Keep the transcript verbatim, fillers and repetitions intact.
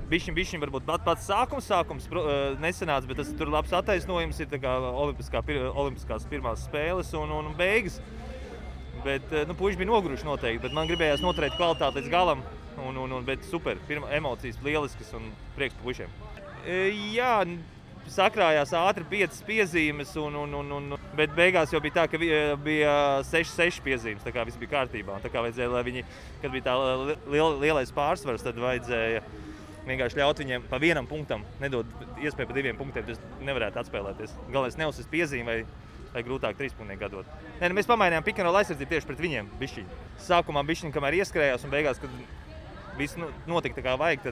bišķiņ, bišķiņ varbūt pat pats sākums, sākums nesanāca, bet tas tur labs attaisnojums ir tā kā olimpiskā, olimpiskās pirmās spēles un, un beigas. Bet, nu, puiši bija noguruši noteikti, bet man gribējās noturēt kvalitāti līdz galam. Un, un, un, bet super, pirma emocijas lieliskas un prieks par puišiem. E, jā, sakrājās ātri piecas piezīmes, un, un, un, un, bet beigās jau bija tā, ka bija seši seši piezīmes, tā kā viss bija kārtībā. Tā kā vajadzēja, lai viņi, kad bija tā liel, lielais pārsvars, tad vajadzēja vienkārši ļaut viņiem pa vienam punktam, nedod iespēju pa diviem punktiem, tas nevarētu atspēlēties. Galvenais neuzsist piezīmi vai, vai grūtāk trīs punktiem gadot. Nē, nu, mēs pamainījām pick and roll aizsardzību tieši pret viņiem bišķiņ. Sākumā bišķiņ, kamēr ieskrējās un beigās, kad viss notika tā kā vajag, tad